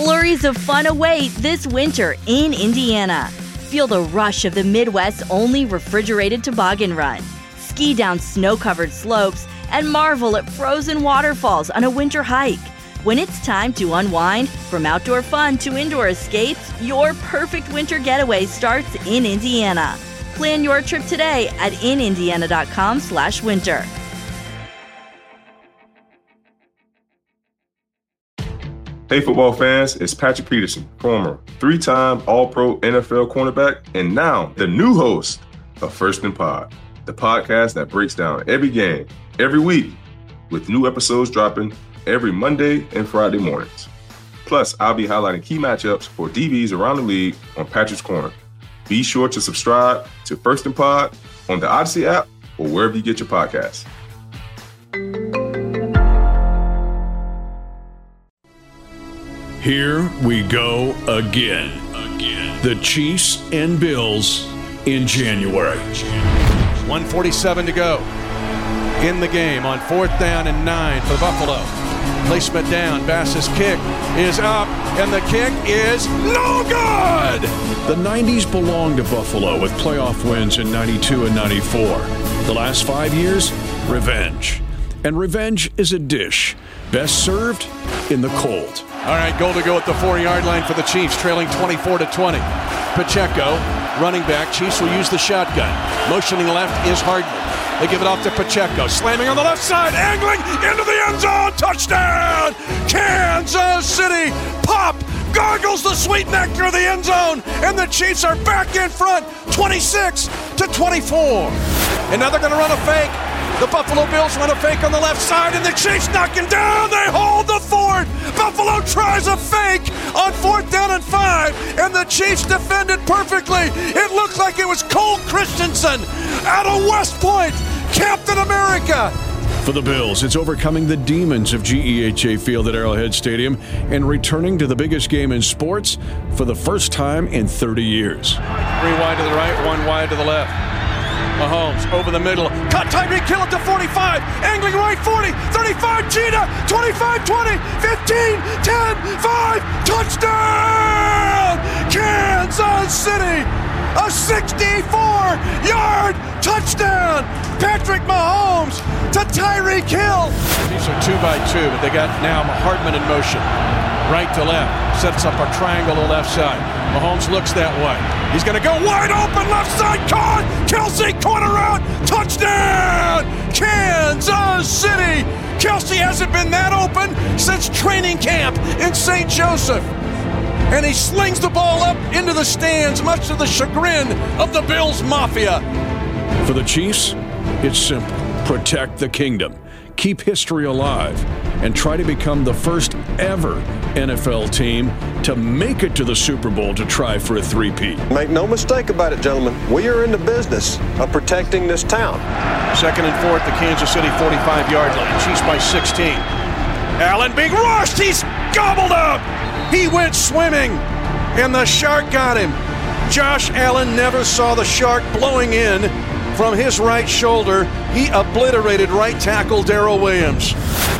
Flurries of fun await this winter in Indiana. Feel the rush of the Midwest's only refrigerated toboggan run. Ski down snow-covered slopes and marvel at frozen waterfalls on a winter hike. When it's time to unwind, from outdoor fun to indoor escapes, your perfect winter getaway starts in Indiana. Plan your trip today at inindiana.com/winter. Hey football fans, it's Patrick Peterson, former 3-time All-Pro NFL cornerback, and now the new host of First and Pod, the podcast that breaks down every game, every week, with new episodes dropping every Monday and Friday mornings. Plus, I'll be highlighting key matchups for DBs around the league on Patrick's Corner. Be sure to subscribe to First and Pod on the Odyssey app or wherever you get your podcasts. Here we go again. The Chiefs and Bills in January. 1:47 to go in the game on 4th down and 9 for Buffalo. Placement down. Bass's kick is up, and the kick is no good! The 90s belong to Buffalo with playoff wins in 92 and 94. The last 5 years, revenge. And revenge is a dish best served in the cold. All right, goal to go at the 4-yard line for the Chiefs, trailing 24-20. Pacheco, running back. Chiefs will use the shotgun. Motioning left is Hardman. They give it off to Pacheco. Slamming on the left side, angling into the end zone. Touchdown! Kansas City! Pop! Gargles the sweet nectar of the end zone. And the Chiefs are back in front, 26-24. And now they're going to run a fake. The Buffalo Bills run a fake on the left side, and the Chiefs knock him down. They hold the fort. Buffalo tries a fake on 4th down and 5, and the Chiefs defended perfectly. It looked like it was Cole Christensen out of West Point, Captain America. For the Bills, it's overcoming the demons of GEHA Field at Arrowhead Stadium and returning to the biggest game in sports for the first time in 30 years. 3 wide to the right, 1 wide to the left. Mahomes over the middle. Cut Tyreek Hill at the 45. Angling right 40. 35. Gina. 25. 20. 15. 10. 5. Touchdown! Kansas City. A 64-yard touchdown. Patrick Mahomes to Tyreek Hill. These are 2 by 2, but they got now Hardman in motion. Right to left. Sets up a triangle to the left side. Mahomes looks that way. He's going to go wide open, left side, caught! Kelce, corner route, touchdown! Kansas City! Kelce hasn't been that open since training camp in St. Joseph. And he slings the ball up into the stands, much to the chagrin of the Bills Mafia. For the Chiefs, it's simple. Protect the kingdom, keep history alive, and try to become the first ever NFL team to make it to the Super Bowl to try for a three-peat. Make no mistake about it, gentlemen. We are in the business of protecting this town. 2nd and 4 at the Kansas City 45-yard line. Chiefs by 16. Allen being rushed. He's gobbled up. He went swimming, and the shark got him. Josh Allen never saw the shark blowing in from his right shoulder. He obliterated right tackle Darrell Williams.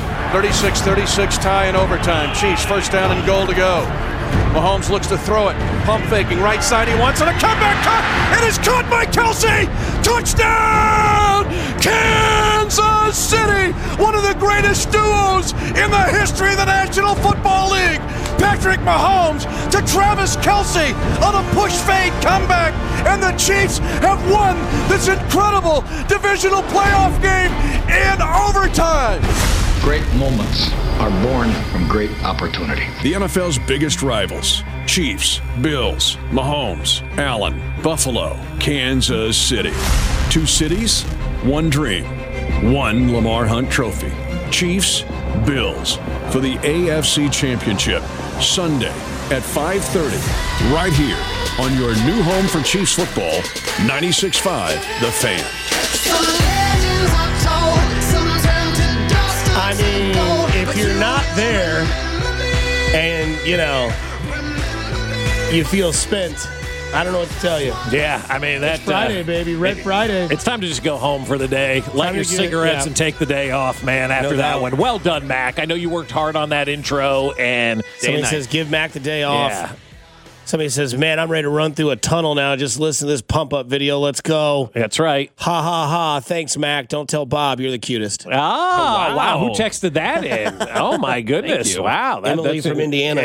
36-36 tie in overtime. Chiefs 1st down and goal to go. Mahomes looks to throw it. Pump faking right side. He wants it. A comeback cut. It is caught by Kelce. Touchdown! Kansas City! One of the greatest duos in the history of the National Football League. Patrick Mahomes to Travis Kelce on a push fade comeback. And the Chiefs have won this incredible divisional playoff game in overtime. Great moments are born from great opportunity. The NFL's biggest rivals, Chiefs, Bills, Mahomes, Allen, Buffalo, Kansas City. 2 cities, 1 dream, 1 Lamar Hunt trophy. Chiefs, Bills for the AFC Championship, Sunday at 5:30, right here on your new home for Chiefs football, 96.5 The Fan. I mean, if you're not there and, you feel spent, I don't know what to tell you. Yeah, I mean, that's Friday, baby. Red Friday. It's time to just go home for the day. Light your cigarettes and take the day off, man, after that one. Well done, Mac. I know you worked hard on that intro. And somebody says, give Mac the day off. Yeah. Somebody says, man, I'm ready to run through a tunnel now. Just listen to this pump-up video. Let's go. That's right. Ha, ha, ha. Thanks, Mac. Don't tell Bob you're the cutest. Oh, wow. Who texted that in? Oh, my goodness. Wow. Emily from Indiana.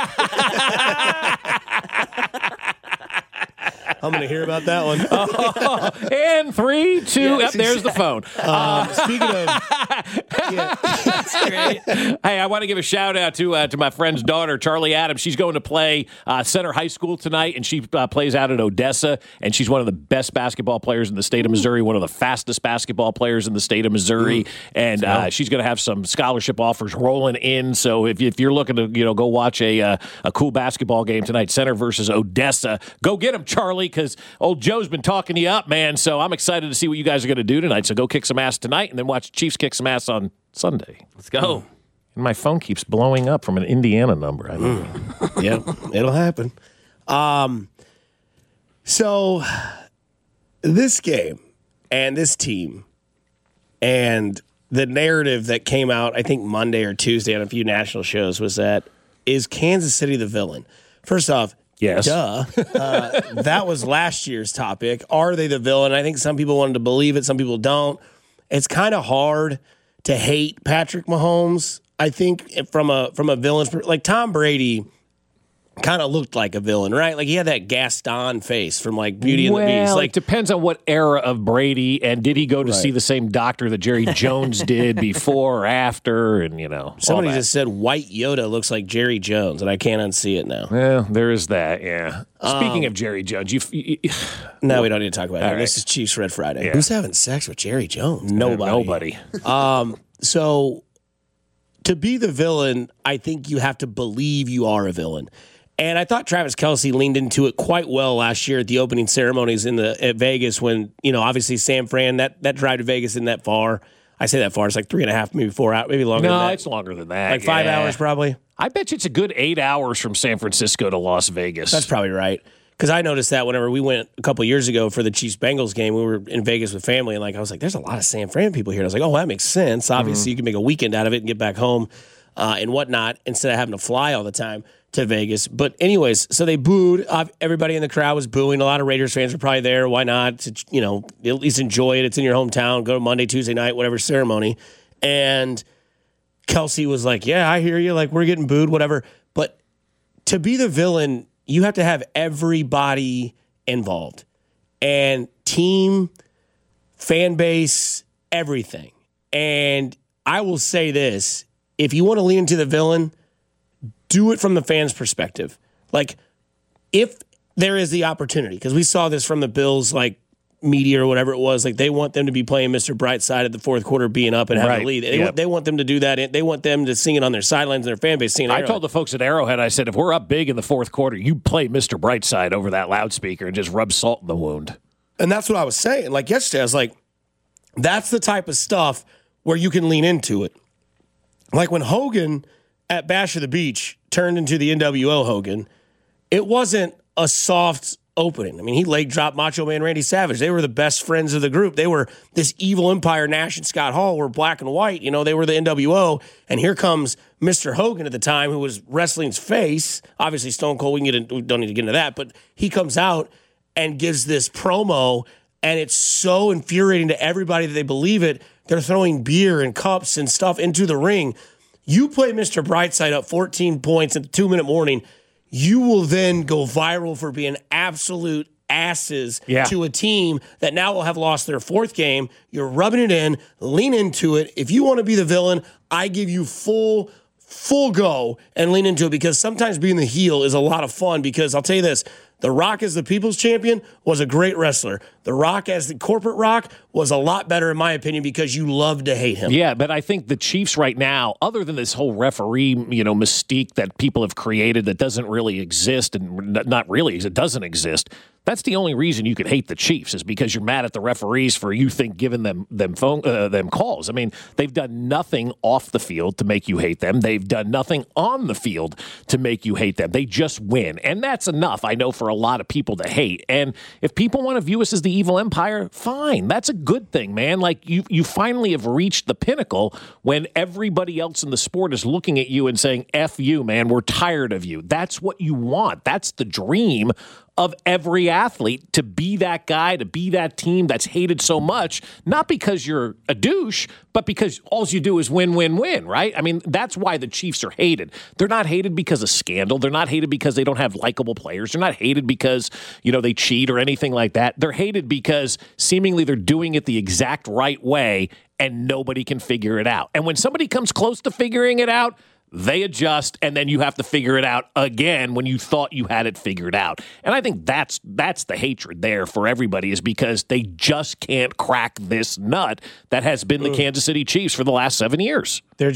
I'm going to hear about that one. And 3, 2, there's the phone. Speaking of... That's great. Hey, I want to give a shout-out to my friend's daughter, Charlie Adams. She's going to play Center High School tonight, and she plays out at Odessa, and she's one of the best basketball players in the state of Missouri, one of the fastest basketball players in the state of Missouri, and she's going to have some scholarship offers rolling in. So if you're looking to go watch a cool basketball game tonight, Center versus Odessa, go get them, Charlie, because old Joe's been talking you up, man. So I'm excited to see what you guys are going to do tonight. So go kick some ass tonight, and then watch Chiefs kick some ass on Sunday. Let's go. And my phone keeps blowing up from an Indiana number. I know. Yeah, it'll happen. So this game and this team and the narrative that came out, I think Monday or Tuesday on a few national shows was that, is Kansas City the villain? First off, yes. Duh. That was last year's topic. Are they the villain? I think some people wanted to believe it. Some people don't. It's kind of hard to hate Patrick Mahomes. I think from a villain's, like Tom Brady kind of looked like a villain, right? Like he had that Gaston face from like Beauty and the Beast. Like, it depends on what era of Brady, and did he go to see the same doctor that Jerry Jones did before or after, and somebody just said White Yoda looks like Jerry Jones, and I can't unsee it now. Well, there is that, yeah. Speaking of Jerry Jones, no, we don't need to talk about it. Right. This is Chiefs Red Friday. Yeah. Who's having sex with Jerry Jones? Nobody. So to be the villain, I think you have to believe you are a villain. And I thought Travis Kelce leaned into it quite well last year at the opening ceremonies at Vegas when, obviously San Fran, that drive to Vegas isn't that far. I say that far. It's like 3.5, maybe 4 hours, maybe longer than that. No, it's longer than that. Like 5 hours probably. I bet you it's a good 8 hours from San Francisco to Las Vegas. That's probably right. Because I noticed that whenever we went a couple years ago for the Chiefs-Bengals game, we were in Vegas with family, and I was like, there's a lot of San Fran people here. And I was like, oh, that makes sense. Obviously, you can make a weekend out of it and get back home and whatnot instead of having to fly all the time to Vegas. But anyways, so they booed. Everybody in the crowd was booing. A lot of Raiders fans were probably there. Why not? To, at least enjoy it. It's in your hometown. Go to Monday, Tuesday night, whatever ceremony. And Kelce was like, yeah, I hear you. Like, we're getting booed, whatever. But to be the villain, you have to have everybody involved. And team, fan base, everything. And I will say this. If you want to lean into the villain, do it from the fans' perspective. Like, if there is the opportunity, because we saw this from the Bills, like, media or whatever it was, like, they want them to be playing Mr. Brightside at the fourth quarter, being up and having a lead. They want them to do that. They want them to sing it on their sidelines and their fan base singing it. I told the folks at Arrowhead, I said, if we're up big in the fourth quarter, you play Mr. Brightside over that loudspeaker and just rub salt in the wound. And that's what I was saying. Like, yesterday, I was like, that's the type of stuff where you can lean into it. Like, when Hogan at Bash of the Beach turned into the NWO Hogan, it wasn't a soft opening. I mean, he leg dropped Macho Man Randy Savage. They were the best friends of the group. They were this evil empire. Nash and Scott Hall were black and white. They were the NWO. And here comes Mr. Hogan at the time, who was wrestling's face. Obviously, Stone Cold, we don't need to get into that. But he comes out and gives this promo, and it's so infuriating to everybody that they believe it. They're throwing beer and cups and stuff into the ring. You play Mr. Brightside up 14 points in the 2-minute warning, you will then go viral for being absolute asses to a team that now will have lost their fourth game. You're rubbing it in, lean into it. If you want to be the villain, I give you full go and lean into it, because sometimes being the heel is a lot of fun, because I'll tell you this, The Rock as the People's Champion was a great wrestler. The Rock as the corporate Rock was a lot better, in my opinion, because you love to hate him. Yeah, but I think the Chiefs right now, other than this whole referee, mystique that people have created that doesn't really exist, and not really, it doesn't exist, That's the only reason you could hate the Chiefs is because you're mad at the referees for you think giving them calls. I mean, they've done nothing off the field to make you hate them. They've done nothing on the field to make you hate them. They just win, and that's enough. I know for a lot of people to hate. And if people want to view us as the evil empire, fine. That's a good thing, man. Like you finally have reached the pinnacle when everybody else in the sport is looking at you and saying, "F you, man. We're tired of you." That's what you want. That's the dream of every athlete, to be that guy, to be that team that's hated so much, not because you're a douche, but because all you do is win, win, win, right? I mean, that's why the Chiefs are hated. They're not hated because of scandal. They're not hated because they don't have likable players. They're not hated because, they cheat or anything like that. They're hated because seemingly they're doing it the exact right way and nobody can figure it out. And when somebody comes close to figuring it out, they adjust, and then you have to figure it out again when you thought you had it figured out. And I think that's the hatred there for everybody, is because they just can't crack this nut that has been the Kansas City Chiefs for the last 7 years. They're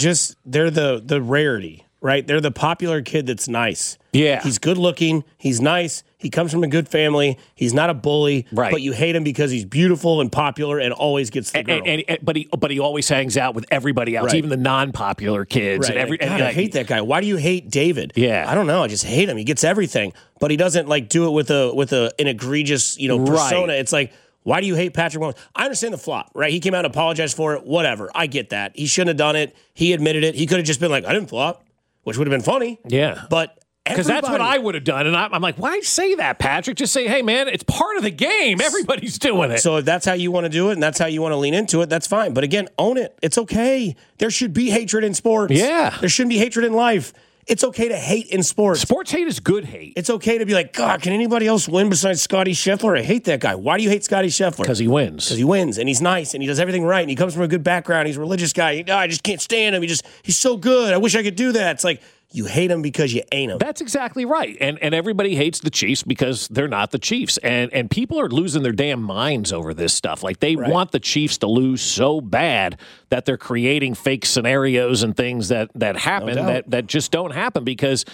the rarity, right? They're the popular kid that's nice. Yeah. He's good looking. He's nice. He comes from a good family. He's not a bully. Right. But you hate him because he's beautiful and popular and always gets the girl. But he always hangs out with everybody else, Right. even the non-popular kids. Right. And God, I hate that guy. Why do you hate David? Yeah. I don't know. I just hate him. He gets everything, but he doesn't do it with an egregious persona. Right. It's like, why do you hate Patrick Mahomes? I understand the flop, right? He came out and apologized for it. Whatever. I get that. He shouldn't have done it. He admitted it. He could have just been like, I didn't flop, which would have been funny. Yeah. But because that's what I would have done. And I'm like, why say that, Patrick? Just say, hey, man, it's part of the game. Everybody's doing it. So if that's how you want to do it and that's how you want to lean into it, that's fine. But again, own it. It's okay. There should be hatred in sports. Yeah. There shouldn't be hatred in life. It's okay to hate in sports. Sports hate is good hate. It's okay to be like, God, can anybody else win besides Scotty Scheffler? I hate that guy. Why do you hate Scotty Scheffler? Because he wins. Because he wins, and he's nice, and he does everything right, and he comes from a good background. He's a religious guy. I just can't stand him. He's so good. I wish I could do that. It's like, you hate him because you ain't him. That's exactly right. And everybody hates the Chiefs because they're not the Chiefs. And people are losing their damn minds over this stuff. Like, they want the Chiefs to lose so bad that they're creating fake scenarios and things that happen that just don't happen, because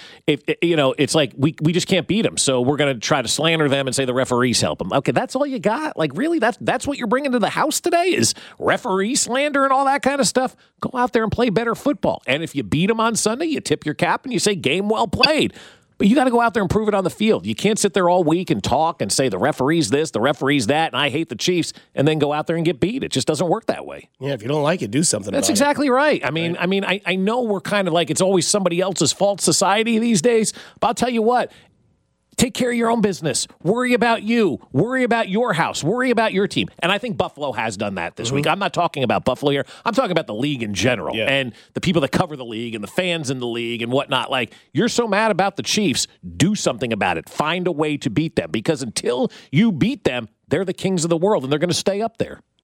it's like we just can't beat them. So we're going to try to slander them and say the referees help them. Okay, that's all you got? Like, really? That's what you're bringing to the house today, is referee slander and all that kind of stuff? Go out there and play better football. And if you beat them on Sunday, you tip your cap and you say, game well played. But you got to go out there and prove it on the field. You can't sit there all week and talk and say the referee's this, the referee's that, and I hate the Chiefs, and then go out there and get beat. It just doesn't work that way. Yeah, if you don't like it, do something That's about exactly it. right. I know we're kind of like, it's always somebody else's fault society these days, but I'll tell you what. Take care of your own business. Worry about you. Worry about your house. Worry about your team. And I think Buffalo has done that this week. I'm not talking about Buffalo here. I'm talking about the league in general and the people that cover the league and the fans in the league and whatnot. Like, you're so mad about the Chiefs, do something about it. Find a way to beat them, because until you beat them, they're the kings of the world and they're going to stay up there.